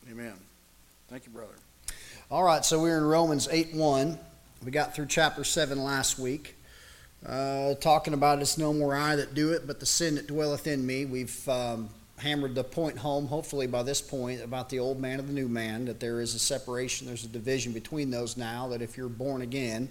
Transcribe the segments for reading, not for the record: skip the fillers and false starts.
Amen. Thank you, brother. All right, so we're in Romans 8:1. We got through chapter 7 last week, talking about it's no more I that do it, but the sin that dwelleth in me. We've hammered the point home, hopefully by this point, about the old man and the new man, that there is a separation, there's a division between those now, that if you're born again,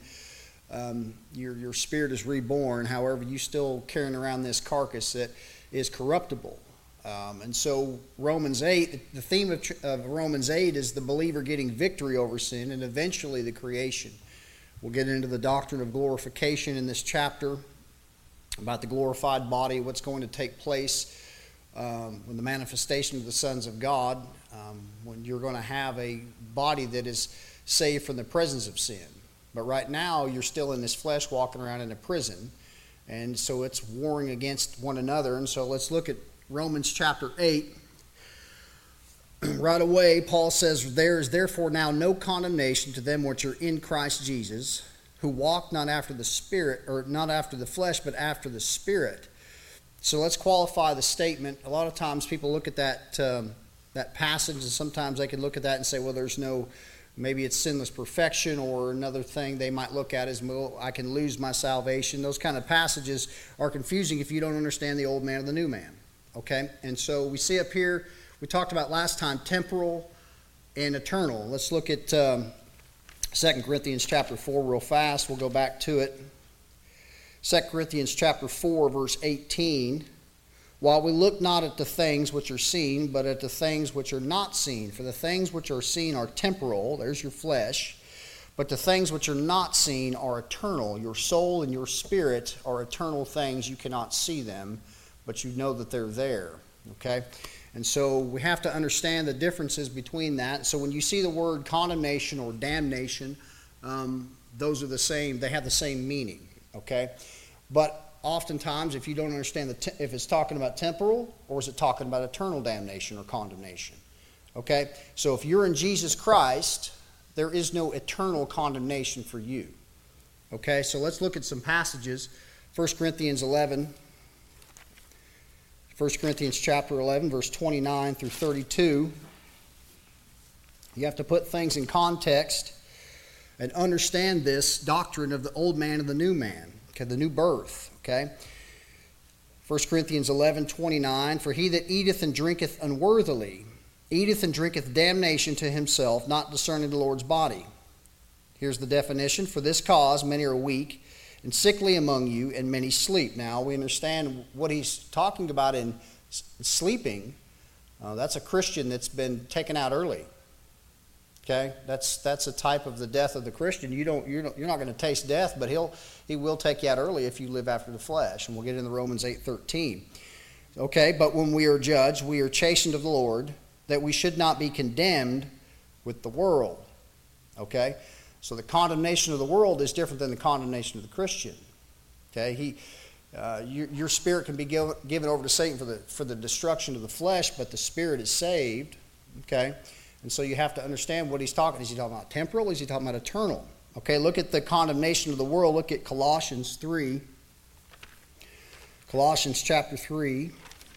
your spirit is reborn. However, you still carrying around this carcass that is corruptible. And so Romans 8, the theme of Romans 8 is the believer getting victory over sin and eventually the creation. We'll get into the doctrine of glorification in this chapter, about the glorified body, what's going to take place when the manifestation of the sons of God, when you're going to have a body that is saved from the presence of sin. But right now, you're still in this flesh walking around in a prison, and so it's warring against one another. And so let's look at Romans chapter 8. Right away, Paul says, "There is therefore now no condemnation to them which are in Christ Jesus, who walk not after the Spirit, or not after the flesh, but after the Spirit." So let's qualify the statement. A lot of times people look at that passage, and sometimes they can look at that and say, well, there's no, maybe it's sinless perfection, or another thing they might look at as, well, I can lose my salvation. Those kind of passages are confusing if you don't understand the old man and the new man. Okay, and so we see up here, we talked about last time, temporal and eternal. Let's look at 2 Corinthians chapter 4 real fast. We'll go back to it. 2 Corinthians chapter 4, verse 18. "While we look not at the things which are seen, but at the things which are not seen. For the things which are seen are temporal," there's your flesh, "but the things which are not seen are eternal." Your soul and your spirit are eternal things. You cannot see them, but you know that they're there. Okay? And so we have to understand the differences between that. So when you see the word condemnation or damnation, those are the same. They have the same meaning. Okay? But oftentimes, if you don't understand if it's talking about temporal or is it talking about eternal damnation or condemnation. Okay? So if you're in Jesus Christ, there is no eternal condemnation for you. Okay? So let's look at some passages. 1 Corinthians 11. 1 Corinthians chapter 11, verse 29 through 32. You have to put things in context and understand this doctrine of the old man and the new man, okay, the new birth. Okay? 1 Corinthians 11, 29. "For he that eateth and drinketh unworthily eateth and drinketh damnation to himself, not discerning the Lord's body." Here's the definition. "For this cause many are weak and sickly among you, and many sleep." Now, we understand what he's talking about in sleeping. That's a Christian that's been taken out early. Okay? That's a type of the death of the Christian. You're not going to taste death, but he will take you out early if you live after the flesh. And we'll get into Romans 8:13. Okay, "But when we are judged, we are chastened of the Lord, that we should not be condemned with the world." Okay? So the condemnation of the world is different than the condemnation of the Christian. Okay, your spirit can be given over to Satan for the destruction of the flesh, but the spirit is saved. Okay, and so you have to understand what he's talking. Is he talking about temporal? Is he talking about eternal? Okay, look at the condemnation of the world. Look at Colossians 3. Colossians chapter 3.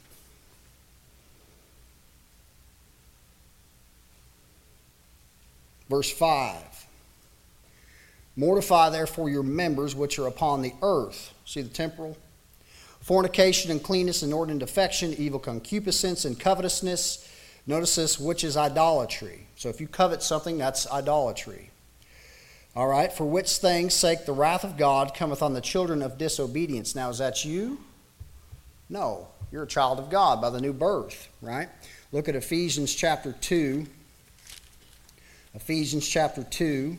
Verse 5. "Mortify therefore your members which are upon the earth." See the temporal? "Fornication, uncleanness, inordinate affection, evil concupiscence, and covetousness." Notice this, "which is idolatry." So if you covet something, that's idolatry. All right, "For which things sake the wrath of God cometh on the children of disobedience." Now, is that you? No, you're a child of God by the new birth, right? Look at Ephesians chapter 2. Ephesians chapter 2.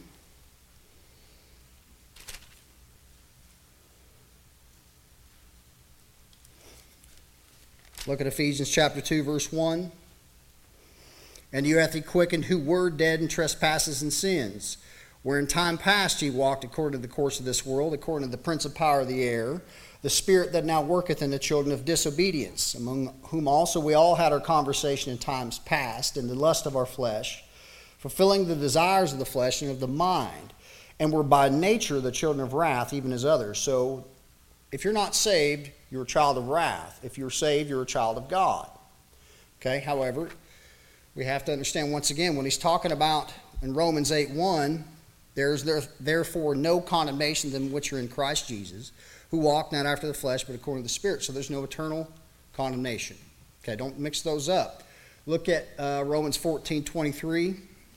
Look at Ephesians chapter 2, verse 1. "And you hath he quickened who were dead in trespasses and sins, where in time past ye walked according to the course of this world, according to the prince of power of the air, the spirit that now worketh in the children of disobedience, among whom also we all had our conversation in times past, in the lust of our flesh, fulfilling the desires of the flesh and of the mind, and were by nature the children of wrath, even as others." So if you're not saved, you're a child of wrath. If you're saved, you're a child of God. Okay, however, We have to understand once again, when he's talking about in Romans 8:1, there's therefore no condemnation to them which are in Christ Jesus, who walk not after the flesh, but according to the Spirit. So there's no eternal condemnation. Okay, don't mix those up. Look at Romans 14:23.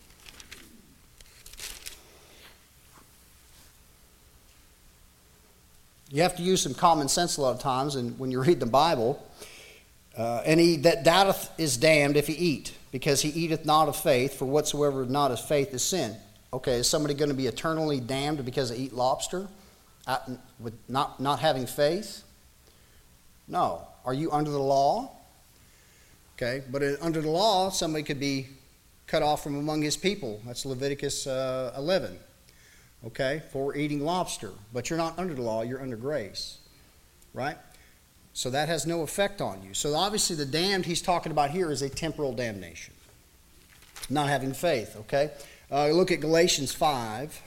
You have to use some common sense a lot of times, and when you read the Bible. And he that doubteth is damned if he eat, because he eateth not of faith, for whatsoever is not of faith is sin. Okay, is somebody going to be eternally damned because they eat lobster, with not having faith? No. Are you under the law? Okay, but under the law, somebody could be cut off from among his people. That's Leviticus 11. Okay, for eating lobster. But you're not under the law, you're under grace. Right? So that has no effect on you. So obviously the damned he's talking about here is a temporal damnation. Not having faith, okay? Look at Galatians 5.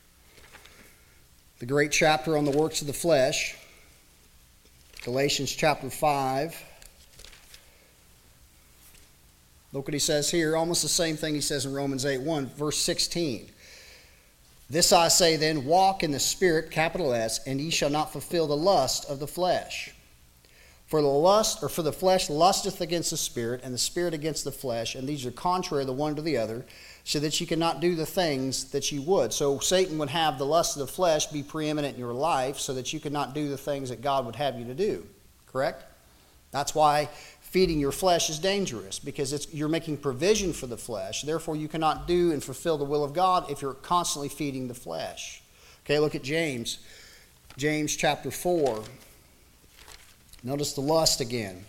The great chapter on the works of the flesh. Galatians chapter 5. Look what he says here. Almost the same thing he says in Romans 8:1, verse 16. This I say then, walk in the Spirit, capital S, and ye shall not fulfill the lust of the flesh. For the flesh lusteth against the Spirit, and the Spirit against the flesh, and these are contrary the one to the other, so that you cannot do the things that you would. So Satan would have the lust of the flesh be preeminent in your life, so that you could not do the things that God would have you to do. Correct? That's why feeding your flesh is dangerous, because you're making provision for the flesh. Therefore, you cannot do and fulfill the will of God if you're constantly feeding the flesh. Okay, look at James. James chapter 4. Notice the lust again.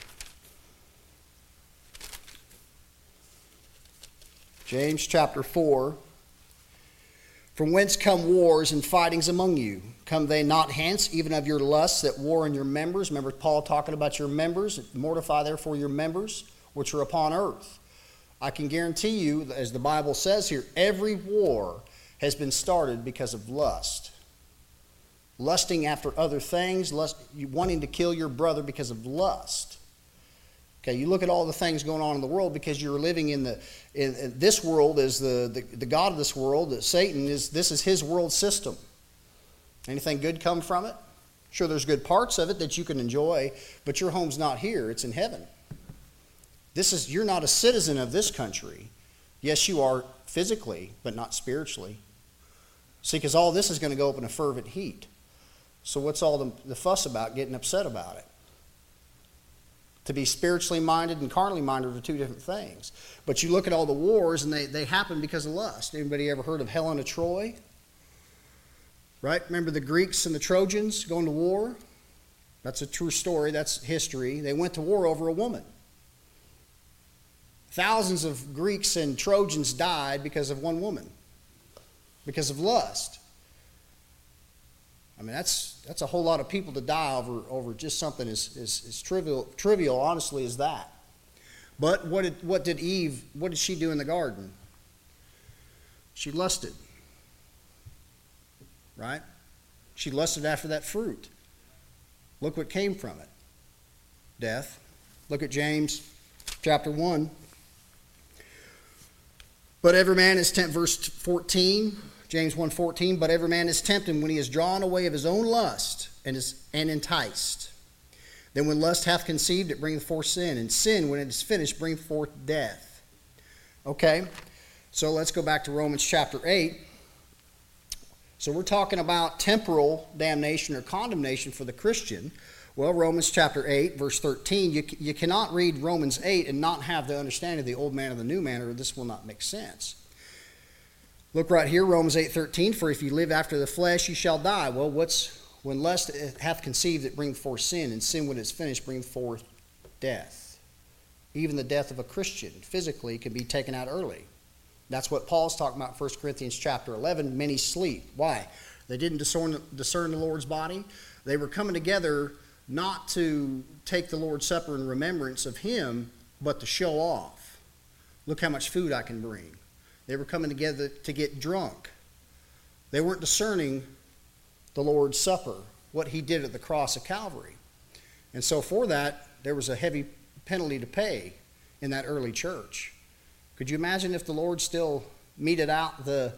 James chapter 4. From whence come wars and fightings among you? Come they not hence, even of your lusts that war in your members? Remember Paul talking about your members? Mortify therefore your members, which are upon earth. I can guarantee you, as the Bible says here, every war has been started because of lust. Lusting after other things, wanting to kill your brother because of lust. Okay, you look at all the things going on in the world because you're living in this world is the God of this world. That Satan this is his world system. Anything good come from it? Sure, there's good parts of it that you can enjoy, but your home's not here; it's in heaven. You're not a citizen of this country. Yes, you are physically, but not spiritually. See, because all this is going to go up in a fervent heat. So what's all the fuss about, getting upset about it? To be spiritually minded and carnally minded are two different things. But you look at all the wars, and they happen because of lust. Anybody ever heard of Helen of Troy? Right? Remember the Greeks and the Trojans going to war? That's a true story. That's history. They went to war over a woman. Thousands of Greeks and Trojans died because of one woman. Because of lust. I mean, that's a whole lot of people to die over just something as trivial, honestly, as that. But what did she do in the garden? She lusted. Right? She lusted after that fruit. Look what came from it. Death. Look at James chapter 1. But every man is tempted, verse 14. James 1:14, but every man is tempted when he is drawn away of his own lust and enticed. Then when lust hath conceived, it bringeth forth sin, and sin, when it is finished, bringeth forth death. Okay, so let's go back to Romans chapter 8. So we're talking about temporal damnation or condemnation for the Christian. Well, Romans chapter 8, verse 13, you cannot read Romans 8 and not have the understanding of the old man and the new man, or this will not make sense. Look right here, Romans 8:13, for if you live after the flesh, you shall die. Well, when lust hath conceived, it bringeth forth sin, and sin, when it's finished, bringeth forth death. Even the death of a Christian, physically, can be taken out early. That's what Paul's talking about in 1 Corinthians chapter 11, many sleep. Why? They didn't discern the Lord's body. They were coming together not to take the Lord's Supper in remembrance of Him, but to show off. Look how much food I can bring. They were coming together to get drunk. They weren't discerning the Lord's Supper, what He did at the cross of Calvary. And so for that, there was a heavy penalty to pay in that early church. Could you imagine if the Lord still meted out the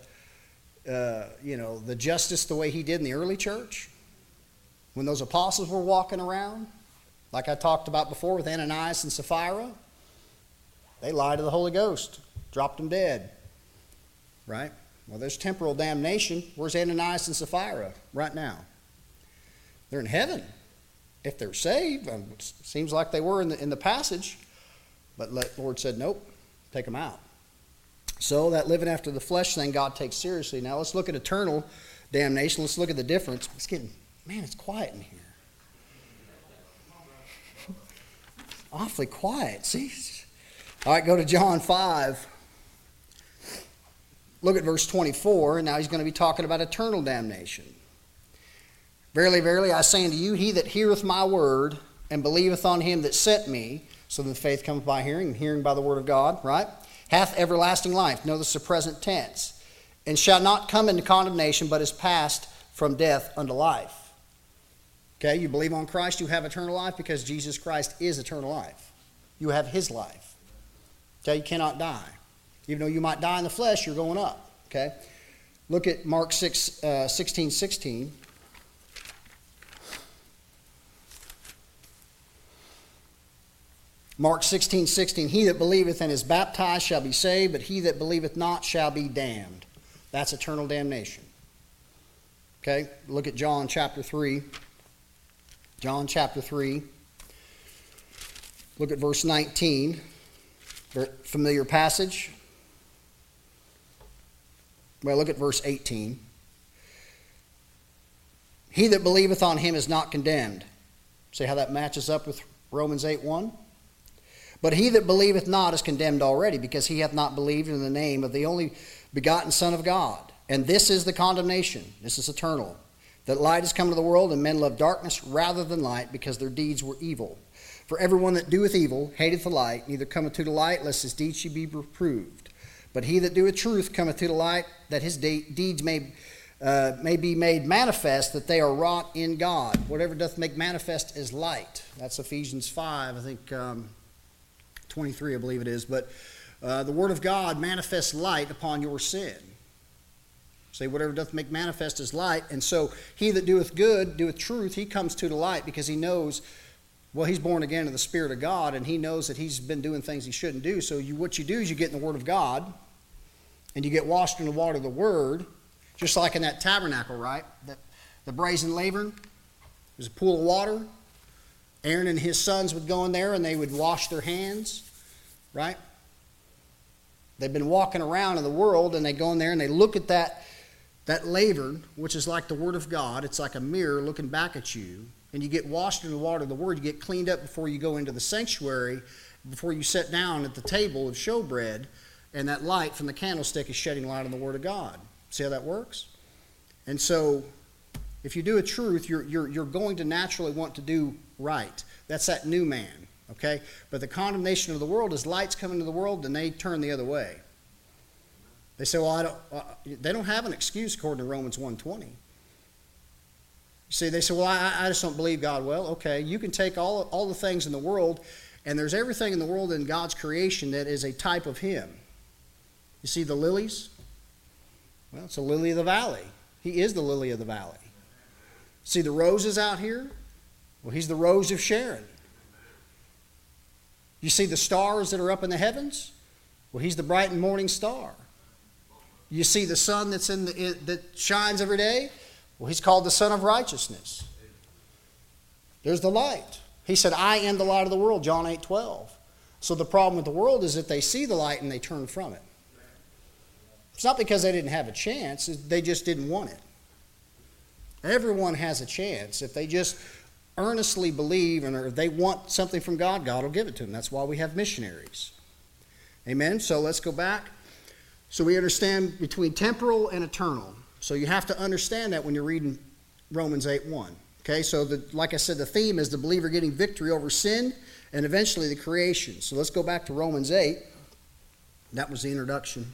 justice the way he did in the early church? When those apostles were walking around, like I talked about before with Ananias and Sapphira, they lied to the Holy Ghost, dropped them dead, right? Well, there's temporal damnation. Where's Ananias and Sapphira right now? They're in heaven if they're saved. Seems like they were in the passage, but the Lord said, nope, take them out. So that living after the flesh thing God takes seriously. Now let's look at eternal damnation. Let's look at the difference. It's quiet in here. Awfully quiet, see? All right, go to John 5. Look at verse 24, and now he's going to be talking about eternal damnation. Verily, verily, I say unto you, he that heareth my word and believeth on him that sent me, so that faith cometh by hearing, and hearing by the word of God, right? Hath everlasting life. Notice the present tense. And shall not come into condemnation, but is passed from death unto life. Okay, you believe on Christ, you have eternal life because Jesus Christ is eternal life. You have his life. Okay, you cannot die. Even though you might die in the flesh, you're going up. Okay, look at Mark 16:16. Mark 16:16, he that believeth and is baptized shall be saved, but he that believeth not shall be damned. That's eternal damnation. Okay, look at John chapter 3. John chapter 3. Look at verse 19. Very familiar passage. Well, look at verse 18. He that believeth on him is not condemned. See how that matches up with Romans 8:1? But he that believeth not is condemned already, because he hath not believed in the name of the only begotten Son of God. And this is the condemnation. This is eternal. That light is come into the world, and men love darkness rather than light, because their deeds were evil. For everyone that doeth evil hateth the light, neither cometh to the light, lest his deeds should be reproved. But he that doeth truth cometh to the light, that his deeds may be made manifest, that they are wrought in God. Whatever doth make manifest is light. That's Ephesians 5, I think 23, I believe it is. But the word of God manifests light upon your sin. Say, whatever doth make manifest is light. And so he that doeth good, doeth truth, he comes to the light because he knows, well, he's born again in the Spirit of God, and he knows that he's been doing things he shouldn't do. So what you do is you get in the Word of God, and you get washed in the water of the Word, just like in that tabernacle, right? The brazen laver, there's a pool of water. Aaron and his sons would go in there, and they would wash their hands, right? They've been walking around in the world, and they go in there, and they look at that laver, which is like the Word of God. It's like a mirror looking back at you. And you get washed in the water of the Word. You get cleaned up before you go into the sanctuary, before you sit down at the table of showbread, and that light from the candlestick is shedding light on the Word of God. See how that works? And so, if you do a truth, you're going to naturally want to do right. That's that new man, okay? But the condemnation of the world is lights come into the world, and they turn the other way. They say, well, they don't have an excuse according to Romans 1:20. See, they say, well, I just don't believe God. Well, okay, you can take all the things in the world, and there's everything in the world in God's creation that is a type of Him. You see the lilies? Well, it's a lily of the valley. He is the lily of the valley. See the roses out here? Well, He's the rose of Sharon. You see the stars that are up in the heavens? Well, He's the bright and morning star. You see the sun that shines every day? Well, He's called the Son of Righteousness. There's the light. He said, I am the light of the world, John 8:12. So the problem with the world is that they see the light and they turn from it. It's not because they didn't have a chance. They just didn't want it. Everyone has a chance. If they just earnestly believe and if they want something from God, God will give it to them. That's why we have missionaries. Amen? So let's go back. So we understand between temporal and eternal. So you have to understand that when you're reading Romans 8:1. Okay, so like I said, the theme is the believer getting victory over sin and eventually the creation. So let's go back to Romans 8. That was the introduction.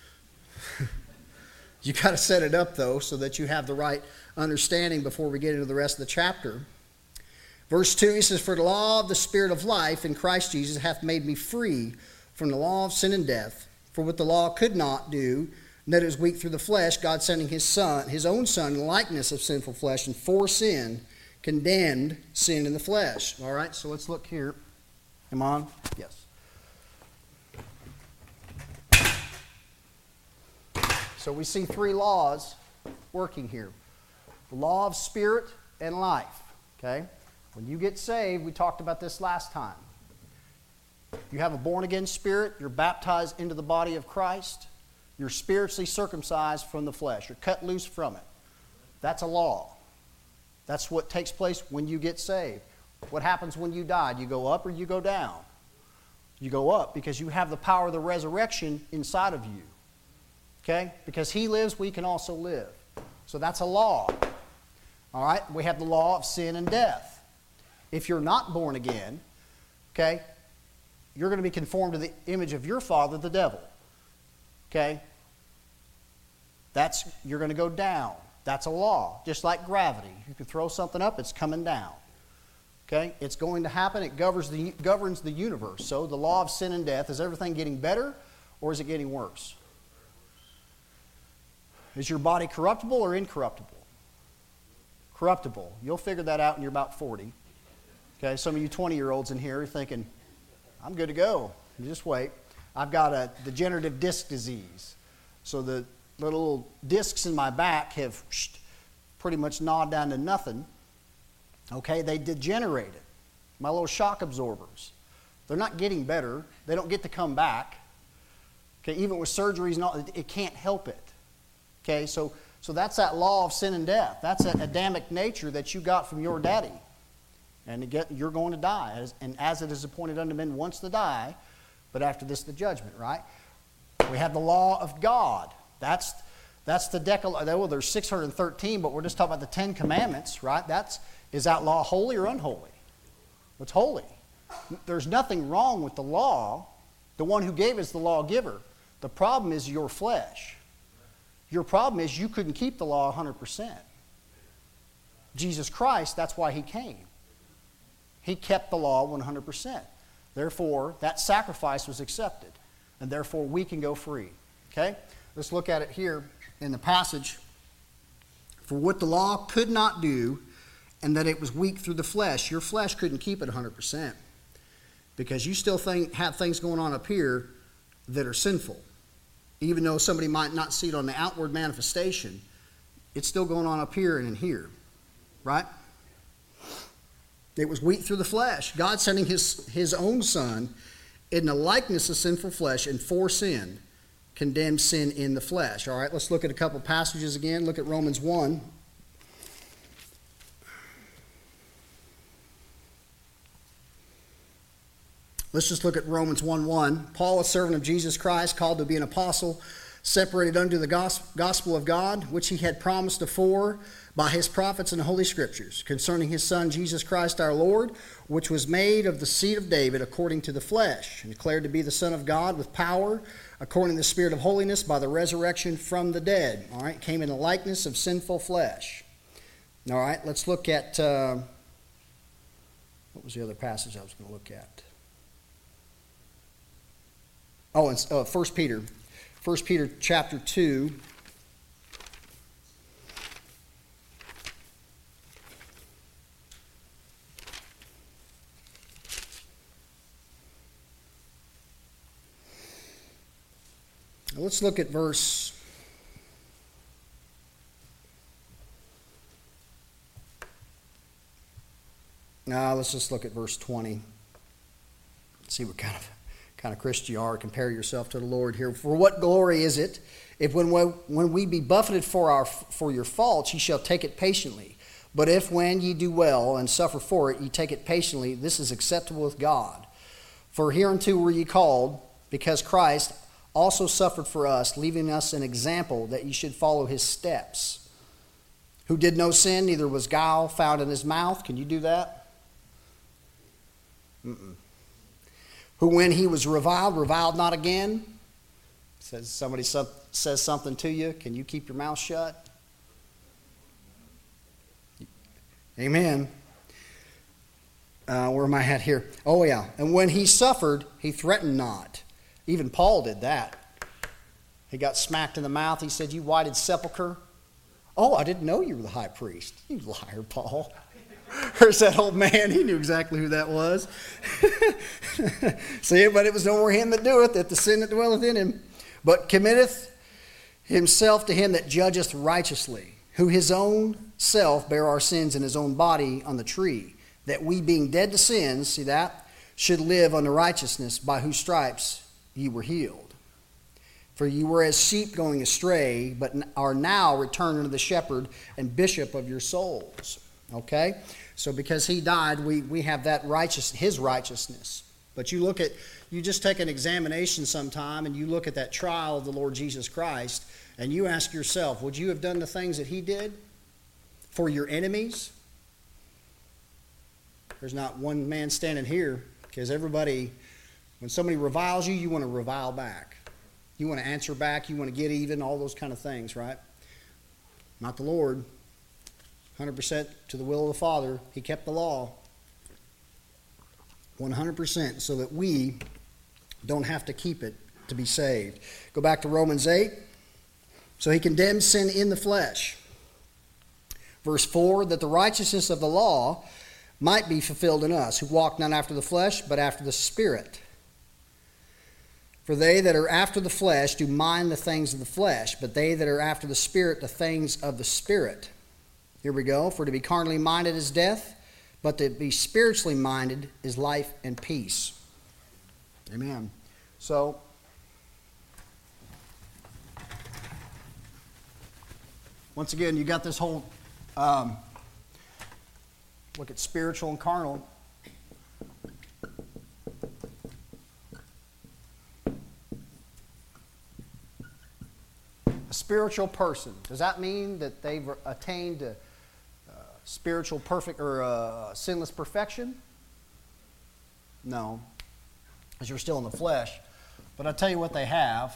You got to set it up, though, so that you have the right understanding before we get into the rest of the chapter. Verse 2, he says, for the law of the Spirit of life in Christ Jesus hath made me free from the law of sin and death. For what the law could not do, and that it was weak through the flesh, God sending his Son, his own Son, in the likeness of sinful flesh, and for sin, condemned sin in the flesh. All right, so let's look here. Am I on? Yes. So we see three laws working here. The law of spirit and life. Okay? When you get saved, we talked about this last time. You have a born-again spirit. You're baptized into the body of Christ. You're spiritually circumcised from the flesh. You're cut loose from it. That's a law. That's what takes place when you get saved. What happens when you die? Do you go up or you go down? You go up because you have the power of the resurrection inside of you. Okay? Because he lives, we can also live. So that's a law. All right? We have the law of sin and death. If you're not born again, okay, you're going to be conformed to the image of your father, the devil. Okay? You're going to go down. That's a law. Just like gravity. You can throw something up, it's coming down. Okay? It's going to happen. It governs the universe. So the law of sin and death, is everything getting better or is it getting worse? Is your body corruptible or incorruptible? Corruptible. You'll figure that out when you're about 40. Okay, some of you 20-year-olds in here are thinking, I'm good to go. You just wait. I've got a degenerative disc disease. So the little discs in my back have pretty much gnawed down to nothing. Okay, they degenerated. My little shock absorbers. They're not getting better. They don't get to come back. Okay, even with surgeries and all, it can't help it. Okay, so that's that law of sin and death. That's an Adamic nature that you got from your daddy. And you're going to die. And as it is appointed unto men once to die, but after this the judgment, right? We have the law of God. That's the Decalogue. Well, there's 613, but we're just talking about the 10 Commandments, right? Is that law holy or unholy? It's holy. There's nothing wrong with the law. The one who gave is the lawgiver. The problem is your flesh. Your problem is you couldn't keep the law 100%. Jesus Christ, that's why he came. He kept the law 100%. Therefore, that sacrifice was accepted. And therefore, we can go free. Okay? Let's look at it here in the passage. For what the law could not do, and that it was weak through the flesh. Your flesh couldn't keep it 100%. Because you still have things going on up here that are sinful. Even though somebody might not see it on the outward manifestation, it's still going on up here and in here. Right? It was weak through the flesh. God sending his own Son in the likeness of sinful flesh and for sin, condemned sin in the flesh. All right, let's look at a couple passages again. Look at Romans 1. Let's just look at Romans 1:1. Paul, a servant of Jesus Christ, called to be an apostle, separated unto the gospel of God, which he had promised afore by his prophets in the Holy Scriptures, concerning his Son, Jesus Christ our Lord, which was made of the seed of David according to the flesh, and declared to be the Son of God with power, according to the Spirit of holiness, by the resurrection from the dead. All right, came in the likeness of sinful flesh. All right, let's look at, what was the other passage I was going to look at? Oh, it's 1 Peter. 1 Peter chapter 2. Let's look at verse... let's just look at verse 20. See what kind of Christian you are. Compare yourself to the Lord here. For what glory is it if when we be buffeted for your faults, ye shall take it patiently? But if when ye do well and suffer for it, ye take it patiently, this is acceptable with God. For hereunto were ye called, because Christ also suffered for us, leaving us an example that ye should follow his steps. Who did no sin, neither was guile found in his mouth. Can you do that? Who when he was reviled not again. Says somebody says something to you, can you keep your mouth shut? Amen. Where am I at here? Oh yeah. And when he suffered, he threatened not. Even Paul did that. He got smacked in the mouth. He said, "You whited sepulcher." "Oh, I didn't know you were the high priest." "You liar, Paul." There's that old man. He knew exactly who that was. See, but it was no more him that doeth, that the sin that dwelleth in him, but committeth himself to him that judgeth righteously, who his own self bare our sins in his own body on the tree, that we being dead to sins, see that, should live unto righteousness, by whose stripes ye were healed. For ye were as sheep going astray, but are now returned unto the shepherd and bishop of your souls. Okay? So because he died, we have that his righteousness. But you just take an examination sometime and you look at that trial of the Lord Jesus Christ and you ask yourself, would you have done the things that he did for your enemies? There's not one man standing here, because everybody, when somebody reviles you, you want to revile back. You want to answer back, you want to get even, all those kind of things, right? Not the Lord. 100% to the will of the Father. He kept the law 100% so that we don't have to keep it to be saved. Go back to Romans 8. So he condemns sin in the flesh. Verse 4, that the righteousness of the law might be fulfilled in us, who walk not after the flesh, but after the Spirit. For they that are after the flesh do mind the things of the flesh, but they that are after the Spirit, the things of the Spirit. Here we go. For to be carnally minded is death, but to be spiritually minded is life and peace. Amen. So, once again, you got this whole look at spiritual and carnal. A spiritual person, does that mean that they've attained spiritual perfect or sinless perfection? No, because you're still in the flesh. But I'll tell you what they have.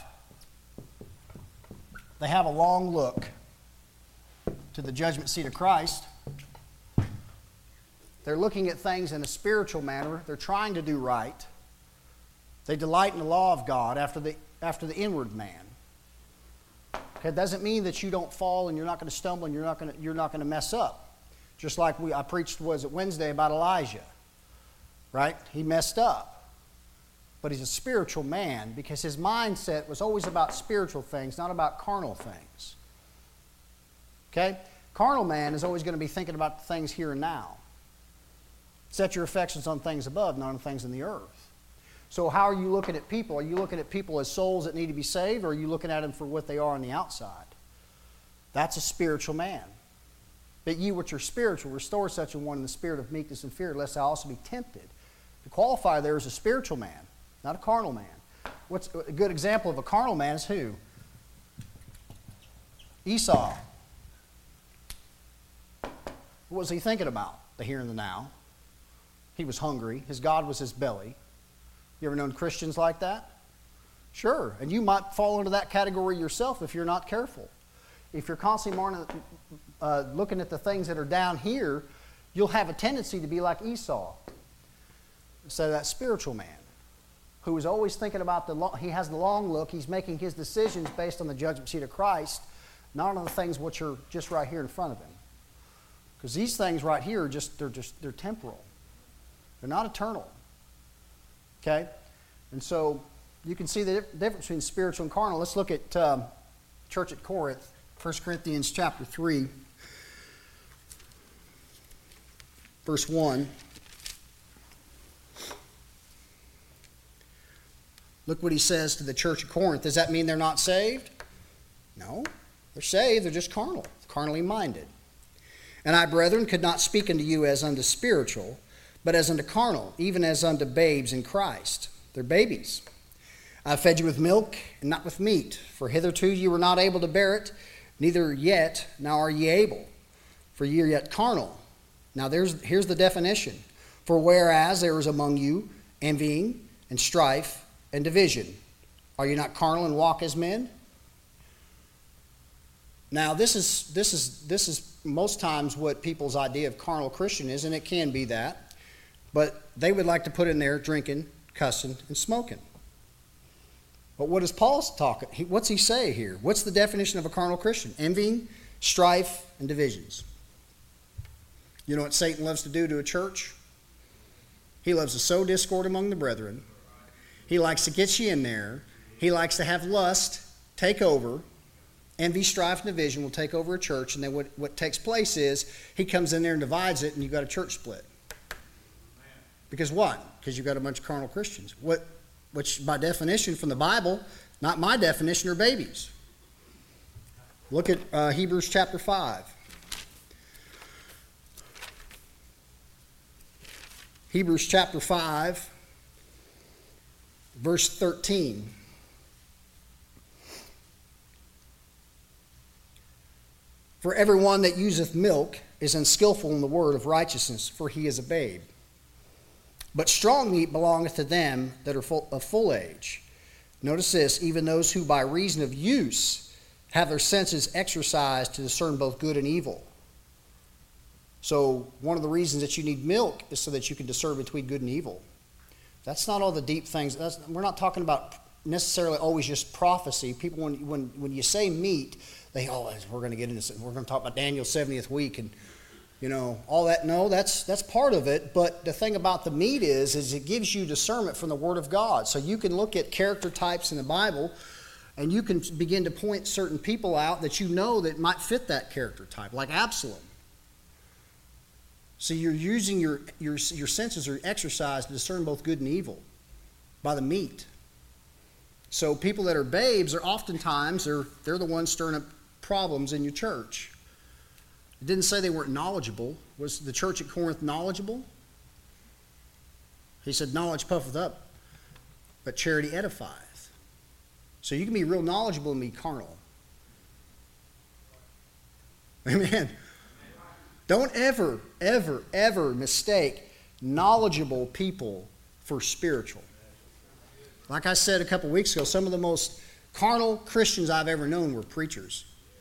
They have a long look to the judgment seat of Christ. They're looking at things in a spiritual manner. They're trying to do right. They delight in the law of God after the inward man. Okay, it doesn't mean that you don't fall and you're not going to stumble and you're not going to mess up. Just like I preached, was it Wednesday, about Elijah, right? He messed up. But he's a spiritual man because his mindset was always about spiritual things, not about carnal things. Okay? Carnal man is always going to be thinking about the things here and now. Set your affections on things above, not on things in the earth. So how are you looking at people? Are you looking at people as souls that need to be saved, or are you looking at them for what they are on the outside? That's a spiritual man. But ye which are spiritual, restore such a one in the spirit of meekness and fear, lest thou also be tempted. The qualifier there is a spiritual man, not a carnal man. What's a good example of a carnal man is who? Esau. What was he thinking about? The here and the now. He was hungry. His God was his belly. You ever known Christians like that? Sure. And you might fall into that category yourself if you're not careful. If you're constantly looking at the things that are down here, you'll have a tendency to be like Esau. instead of that spiritual man who is always thinking about he has the long look. He's making his decisions based on the judgment seat of Christ, not on the things which are just right here in front of him. Because these things right here are they're temporal. They're not eternal. Okay? And so you can see the difference between spiritual and carnal. Let's look at church at Corinth, 1 Corinthians chapter 3, verse 1. Look what he says to the church of Corinth. Does that mean they're not saved? No. They're saved. They're just carnal, carnally minded. And I, brethren, could not speak unto you as unto spiritual, but as unto carnal, even as unto babes in Christ. They're babies. I fed you with milk and not with meat, for hitherto you were not able to bear it, neither yet now are ye able, for ye are yet carnal. Now here's the definition. For whereas there is among you envying and strife and division, are you not carnal and walk as men? Now this is most times what people's idea of carnal Christian is, and it can be that, but they would like to put in there drinking, cussing, and smoking. But what does Paul talk? What's he say here? What's the definition of a carnal Christian? Envying, strife, and divisions. You know what Satan loves to do to a church? He loves to sow discord among the brethren. He likes to get you in there. He likes to have lust take over. Envy, strife, and division will take over a church. And then what takes place is he comes in there and divides it, and you've got a church split. Because what? Because you've got a bunch of carnal Christians. Which by definition from the Bible, not my definition, are babies. Look at Hebrews chapter 5. Hebrews chapter 5, verse 13. For everyone that useth milk is unskillful in the word of righteousness, for he is a babe. But strong meat belongeth to them that are of full age. Notice this, even those who by reason of use have their senses exercised to discern both good and evil. So one of the reasons that you need milk is so that you can discern between good and evil. That's not all the deep things. We're not talking about necessarily always just prophecy. People, when you say meat, they, we're going to get into this. We're going to talk about Daniel's 70th week and, all that. No, that's part of it. But the thing about the meat is it gives you discernment from the Word of God. So you can look at character types in the Bible, and you can begin to point certain people out that you know that might fit that character type, like Absalom. So you're using your senses are exercised to discern both good and evil by the meat. So people that are babes are oftentimes they're the ones stirring up problems in your church. It didn't say they weren't knowledgeable. Was the church at Corinth knowledgeable? He said, knowledge puffeth up, but charity edifieth. So you can be real knowledgeable and be carnal. Amen. Don't ever, ever, ever mistake knowledgeable people for spiritual. Like I said a couple weeks ago, some of the most carnal Christians I've ever known were preachers.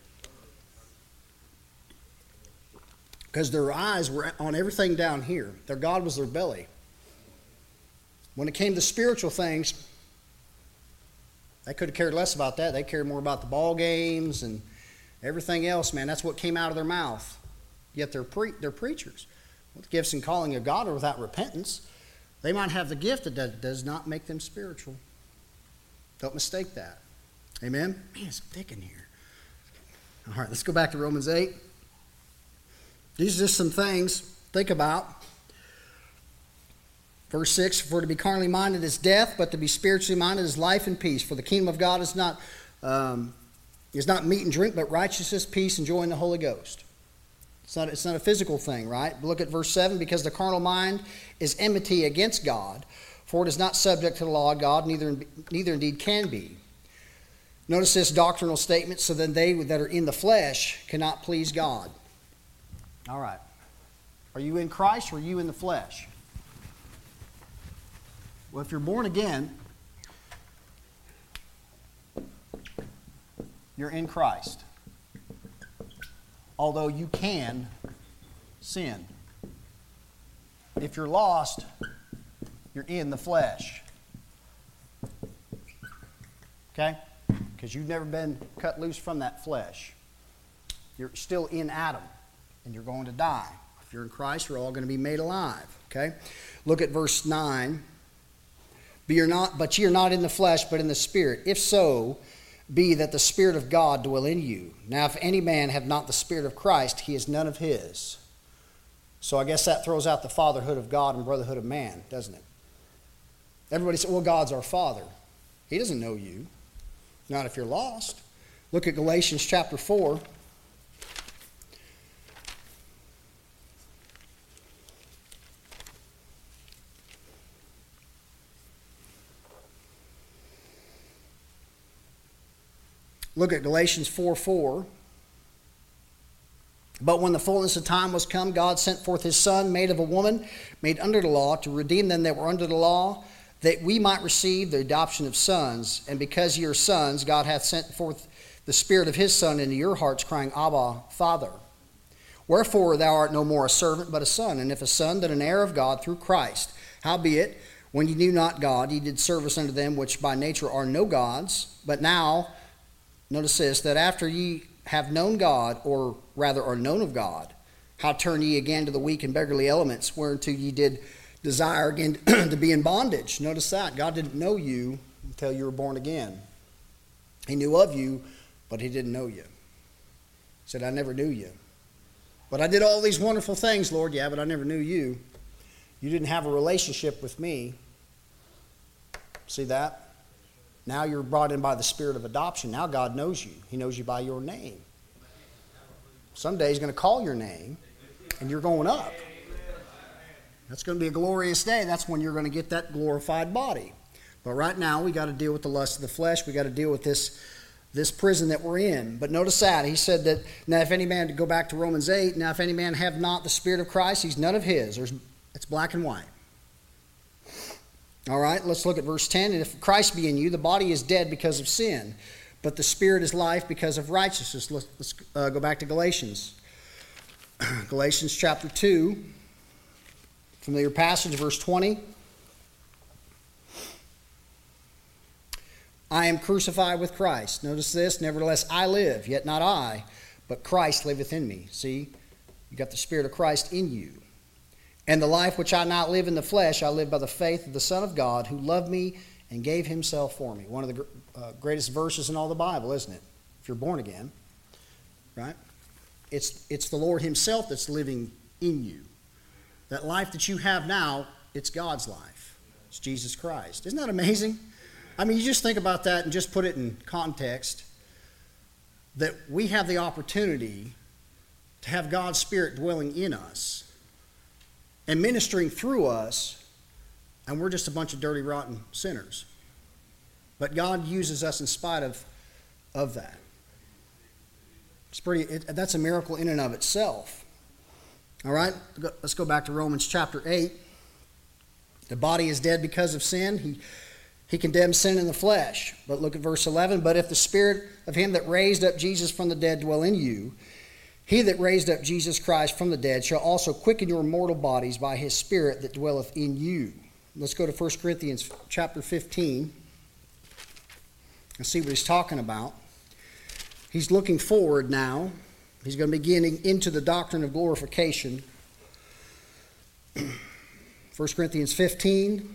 Because their eyes were on everything down here. Their God was their belly. When it came to spiritual things, they could have cared less about that. They cared more about the ball games and everything else, man. That's what came out of their mouth. Yet they're preachers. With gifts and calling of God or without repentance, they might have the gift that does not make them spiritual. Don't mistake that. Amen? Man, it's thick in here. All right, let's go back to Romans 8. These are just some things to think about. Verse 6, for to be carnally minded is death, but to be spiritually minded is life and peace. For the kingdom of God is not meat and drink, but righteousness, peace, and joy in the Holy Ghost. It's not a physical thing, right? Look at verse 7, because the carnal mind is enmity against God, for it is not subject to the law of God, neither indeed can be. Notice this doctrinal statement, so then they that are in the flesh cannot please God. All right. Are you in Christ or are you in the flesh? Well, if you're born again, you're in Christ. Although you can sin. If you're lost, you're in the flesh. Okay? Because you've never been cut loose from that flesh. You're still in Adam, and you're going to die. If you're in Christ, we're all going to be made alive. Okay? Look at verse 9. But ye are not in the flesh, but in the Spirit. If so, be that the Spirit of God dwell in you. Now, if any man have not the Spirit of Christ, he is none of his. So I guess that throws out the fatherhood of God and brotherhood of man, doesn't it? Everybody says, well, God's our Father. He doesn't know you. Not if you're lost. Look at Galatians chapter 4. Look at Galatians 4:4. But when the fullness of time was come, God sent forth his Son, made of a woman, made under the law, to redeem them that were under the law, that we might receive the adoption of sons. And because ye are sons, God hath sent forth the Spirit of his Son into your hearts, crying, Abba, Father. Wherefore thou art no more a servant, but a son, and if a son, then an heir of God through Christ. Howbeit, When ye knew not God, ye did service unto them which by nature are no gods. But now, notice this, that after ye have known God, or rather are known of God, how turn ye again to the weak and beggarly elements, whereunto ye did desire again to be in bondage. Notice that. God didn't know you until you were born again. He knew of you, but he didn't know you. He said, I never knew you. But I did all these wonderful things, Lord. Yeah, but I never knew you. You didn't have a relationship with me. See that? Now you're brought in by the spirit of adoption. Now God knows you. He knows you by your name. Someday he's going to call your name, and you're going up. That's going to be a glorious day. That's when you're going to get that glorified body. But right now, we got to deal with the lust of the flesh. We got to deal with this prison that we're in. But notice that. He said that, now if any man, to go back to Romans 8, now if any man have not the Spirit of Christ, he's none of his. It's black and white. All right, let's look at verse 10. And if Christ be in you, the body is dead because of sin, but the Spirit is life because of righteousness. Let's go back to Galatians. Galatians chapter 2, familiar passage, verse 20. I am crucified with Christ. Notice this, nevertheless I live, yet not I, but Christ liveth in me. See, you got the Spirit of Christ in you. And the life which I now live in the flesh, I live by the faith of the Son of God, who loved me and gave himself for me. One of the greatest verses in all the Bible, isn't it? If you're born again, right? It's the Lord himself that's living in you. That life that you have now, it's God's life. It's Jesus Christ. Isn't that amazing? I mean, you just think about that and just put it in context, that we have the opportunity to have God's Spirit dwelling in us and ministering through us, and we're just a bunch of dirty, rotten sinners. But God uses us in spite of that. That's a miracle in and of itself. All right, let's go back to Romans chapter 8. The body is dead because of sin. He condemns sin in the flesh. But look at verse 11. But if the Spirit of him that raised up Jesus from the dead dwell in you, he that raised up Jesus Christ from the dead shall also quicken your mortal bodies by his Spirit that dwelleth in you. Let's go to 1 Corinthians chapter 15 and see what he's talking about. He's looking forward now. He's going to be getting into the doctrine of glorification. 1 Corinthians 15.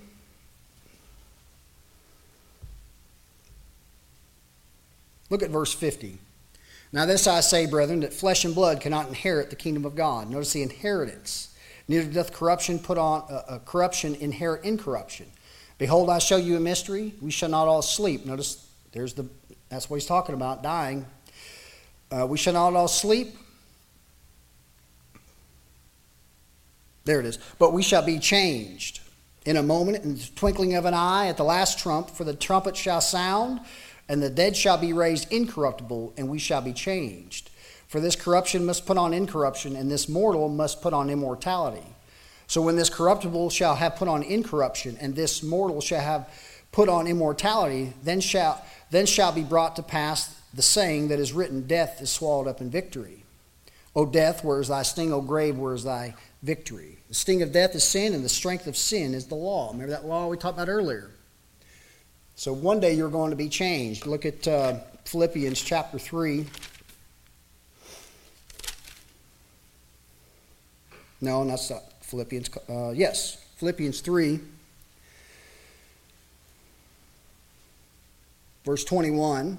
Look at verse 50. Now this I say, brethren, that flesh and blood cannot inherit the kingdom of God. Notice the inheritance. Neither doth corruption corruption inherit incorruption. Behold, I show you a mystery. We shall not all sleep. Notice that's what he's talking about, dying. We shall not all sleep. There it is. But we shall be changed in a moment, in the twinkling of an eye, at the last trump. For the trumpet shall sound, and the dead shall be raised incorruptible, and we shall be changed. For this corruption must put on incorruption, and this mortal must put on immortality. So when this corruptible shall have put on incorruption, and this mortal shall have put on immortality, then shall be brought to pass the saying that is written, death is swallowed up in victory. O death, where is thy sting? O grave, where is thy victory? The sting of death is sin, and the strength of sin is the law. Remember that law we talked about earlier? So one day you're going to be changed. Look at Philippians chapter 3. No, that's not Philippians. Yes, Philippians 3. Verse 21.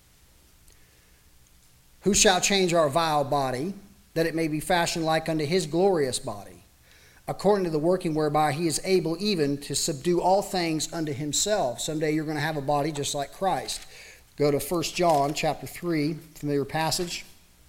Who shall change our vile body, that it may be fashioned like unto his glorious body, according to the working whereby he is able even to subdue all things unto himself. Someday you're going to have a body just like Christ. Go to 1 John chapter 3, familiar passage.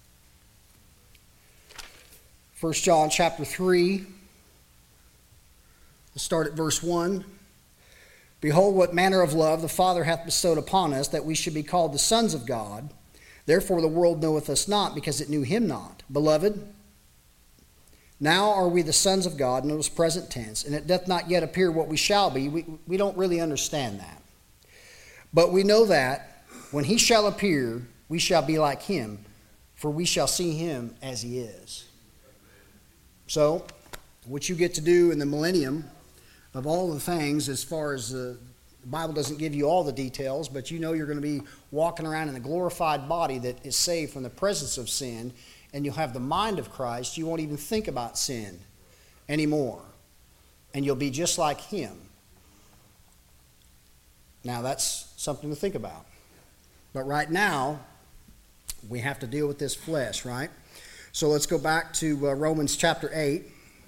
1 John chapter 3, let's start at verse 1. Behold, what manner of love the Father hath bestowed upon us, that we should be called the sons of God. Therefore the world knoweth us not, because it knew him not. Beloved, now are we the sons of God, notice present tense, and it doth not yet appear what we shall be. We don't really understand that. But we know that when he shall appear, we shall be like him, for we shall see him as he is. So, what you get to do in the millennium, of all the things, as far as the Bible doesn't give you all the details, but you know you're going to be walking around in a glorified body that is saved from the presence of sin, and you'll have the mind of Christ. You won't even think about sin anymore, and you'll be just like Him. Now, that's something to think about. But right now, we have to deal with this flesh, right? So let's go back to Romans chapter 8.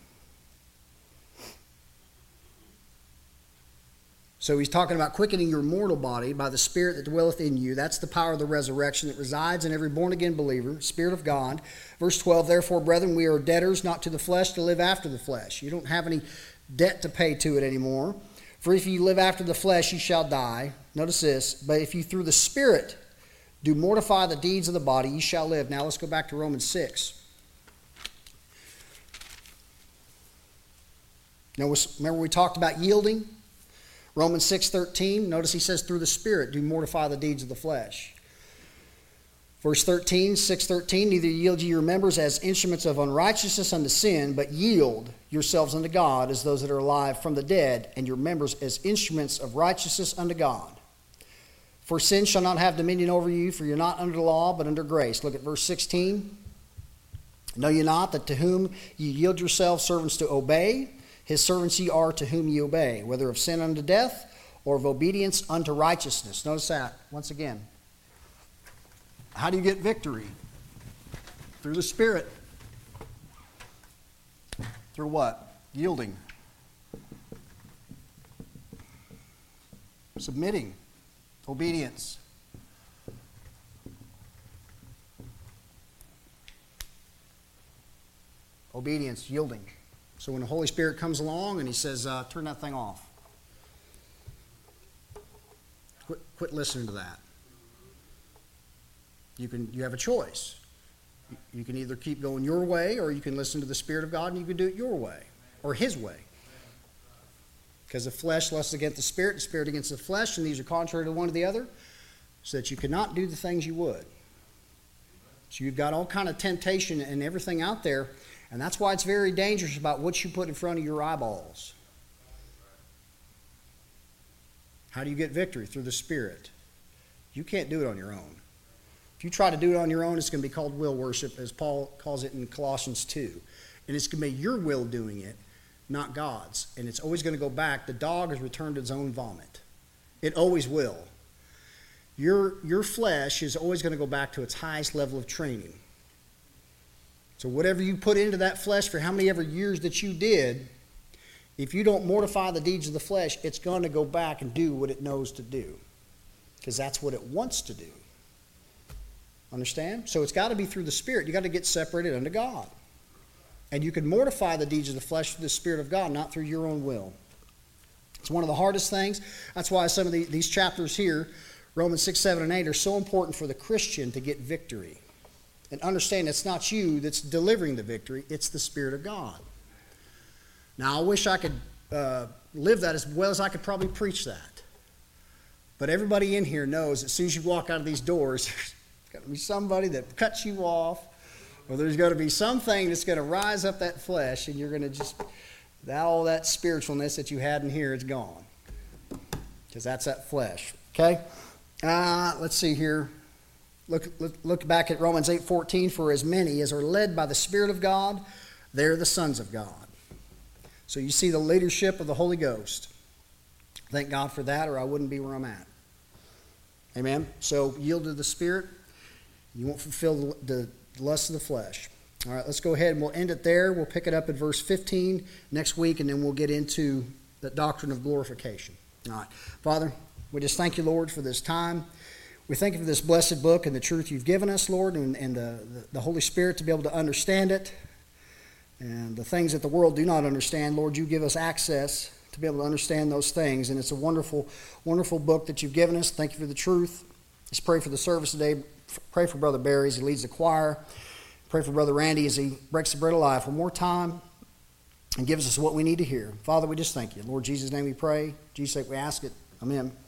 So he's talking about quickening your mortal body by the Spirit that dwelleth in you. That's the power of the resurrection that resides in every born-again believer, Spirit of God. Verse 12, therefore, brethren, we are debtors not to the flesh to live after the flesh. You don't have any debt to pay to it anymore. For if you live after the flesh, you shall die. Notice this, but if you through the Spirit do mortify the deeds of the body, you shall live. Now let's go back to Romans 6. Now, remember we talked about yielding? Romans 6:13, notice he says, through the Spirit do mortify the deeds of the flesh. Verse 13, 6:13, neither yield ye your members as instruments of unrighteousness unto sin, but yield yourselves unto God as those that are alive from the dead, and your members as instruments of righteousness unto God. For sin shall not have dominion over you, for you're not under the law, but under grace. Look at verse 16. Know ye not that to whom ye yield yourselves servants to obey, his servants ye are to whom ye obey, whether of sin unto death or of obedience unto righteousness. Notice that once again. How do you get victory? Through the Spirit. Through what? Yielding. Submitting. Obedience. Obedience, yielding. So when the Holy Spirit comes along and He says, turn that thing off. Quit listening to that. You have a choice. You can either keep going your way, or you can listen to the Spirit of God and you can do it your way, or His way. Because the flesh lusts against the Spirit against the flesh, and these are contrary to one to the other, so that you cannot do the things you would. So you've got all kind of temptation and everything out there, and that's why it's very dangerous about what you put in front of your eyeballs. How do you get victory? Through the Spirit. You can't do it on your own. If you try to do it on your own, it's going to be called will worship, as Paul calls it in Colossians 2. And it's going to be your will doing it, not God's. And it's always going to go back. The dog has returned to its own vomit. It always will. Your flesh is always going to go back to its highest level of training. So whatever you put into that flesh for how many ever years that you did, if you don't mortify the deeds of the flesh, it's going to go back and do what it knows to do. Because that's what it wants to do. Understand? So it's got to be through the Spirit. You've got to get separated unto God. And you can mortify the deeds of the flesh through the Spirit of God, not through your own will. It's one of the hardest things. That's why some of these chapters here, Romans 6, 7, and 8, are so important for the Christian to get victory. And understand it's not you that's delivering the victory, it's the Spirit of God. Now, I wish I could live that as well as I could probably preach that. But everybody in here knows as soon as you walk out of these doors, there's got to be somebody that cuts you off, or there's going to be something that's going to rise up that flesh, and you're going to just, all that spiritualness that you had in here is gone. Because that's that flesh. Okay? Let's see here. Look back at Romans 8:14. For as many as are led by the Spirit of God, they're the sons of God. So you see the leadership of the Holy Ghost. Thank God for that, or I wouldn't be where I'm at. Amen? So yield to the Spirit. You won't fulfill the lust of the flesh. All right, let's go ahead and we'll end it there. We'll pick it up at verse 15 next week, and then we'll get into the doctrine of glorification. All right. Father, we just thank you, Lord, for this time. We thank you for this blessed book and the truth you've given us, Lord, and the Holy Spirit to be able to understand it. And the things that the world do not understand, Lord, you give us access to be able to understand those things. And it's a wonderful, wonderful book that you've given us. Thank you for the truth. Let's pray for the service today. Pray for Brother Barry as he leads the choir. Pray for Brother Randy as he breaks the bread of life one more time and gives us what we need to hear. Father, we just thank you. Lord Jesus' name we pray. In Jesus' sake we ask it. Amen.